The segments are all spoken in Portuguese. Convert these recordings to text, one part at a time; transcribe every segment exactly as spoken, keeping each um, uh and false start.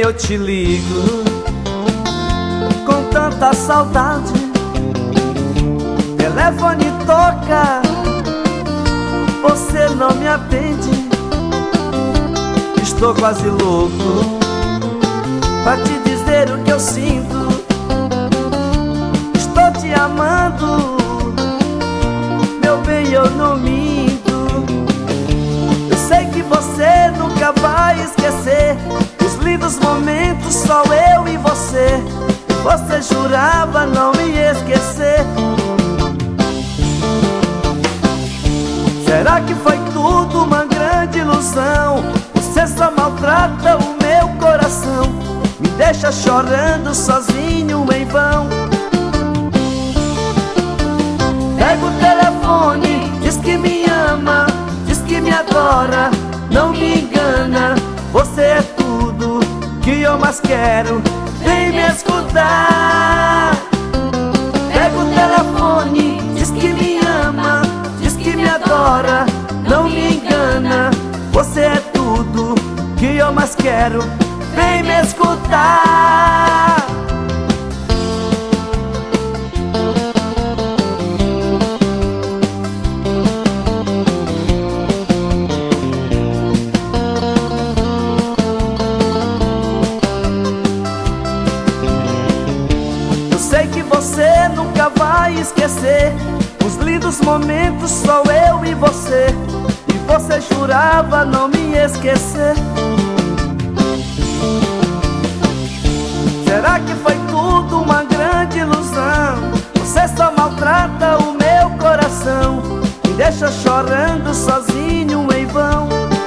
eu te ligo com tanta saudade. Telefone toca, você não me atende. Estou quase louco pra te dizer o que eu sinto. Estou te amando, meu bem, eu não minto. Eu sei que você nunca vai esquecer os lindos momentos, só eu e você. Você jurava não me esquecer. Será que foi tudo uma grande ilusão? Você só maltrata o meu coração, me deixa chorando sozinho em vão. Pega o telefone, diz que me ama, diz que me adora, não me engana. Você é tudo que eu mais quero, vem me escutar. Pega o telefone, diz que me ama, diz que me adora, não me engana. Você é tudo que eu mais quero, vem me escutar. Eu sei que você nunca vai esquecer os lindos momentos, só eu e você. E você jurava não me esquecer. Será que foi tudo uma grande ilusão? Você só maltrata o meu coração, me deixa chorando sozinho em vão.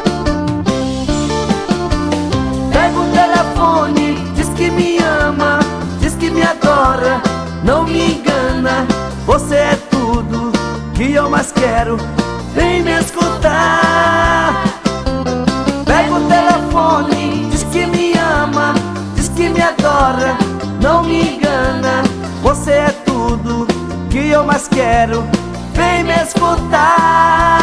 Pega o telefone, diz que me ama, diz que me adora, não me engana. Você é tudo que eu mais quero, vem me escutar. Pega o telefone, diz que me ama, diz que me adora, não me engana. Você é tudo que eu mais quero, vem me escutar.